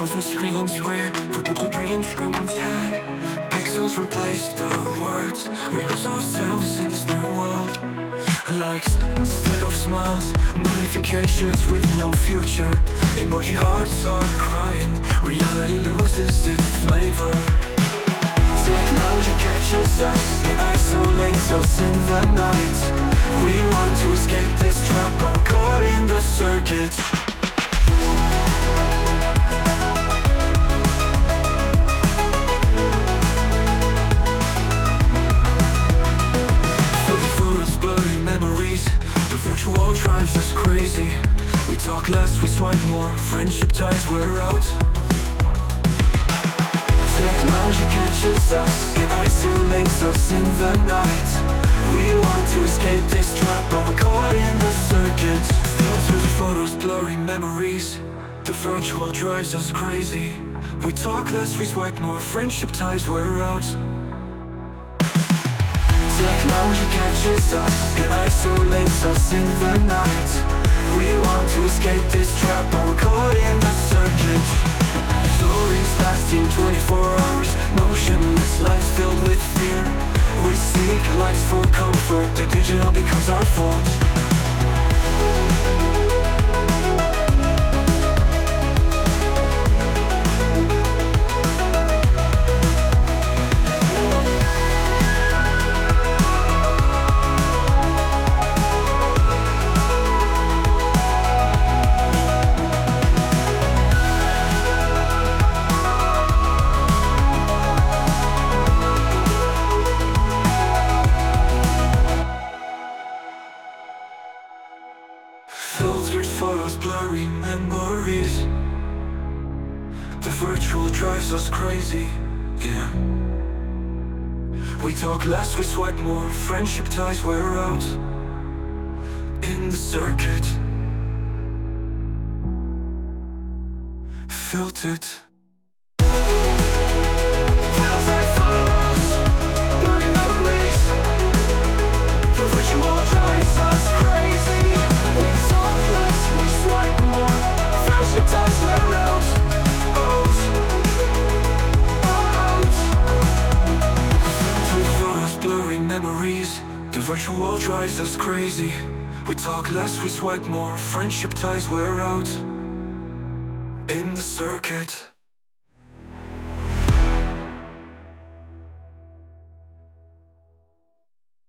Frozen screams where purple dreams scream dead. Pixels replace the words. We lose ourselves in this new world. Likes instead of smiles, notifications with no future. Emoji hearts are crying, reality loses its flavor. Technology catches us, it isolates us in the night. We want to escape this trap, but caught in the circuit. Virtual drives us crazy. We talk less, we swipe more. Friendship ties wear out. Technology catches us, it isolates us in the night. We want to escape this trap, but we're caught in the circuit. Filters, photos, blurry memories. The virtual drives us crazy. We talk less, we swipe more. Friendship ties wear out. Technology catches us, it isolates us in the night. We want to escape this trap, but we're caught in the circuit. Stories lasting 24 hours, motionless lives filled with fear. We seek lights for comfort, the digital becomes our fault. Filtered photos, blurry memories. The virtual drives us crazy, yeah. We talk less, we swipe more. Friendship ties wear out in the circuit. Filtered. Memories, the virtual drives us crazy. We talk less, we swipe more. Friendship ties wear out in the circuit.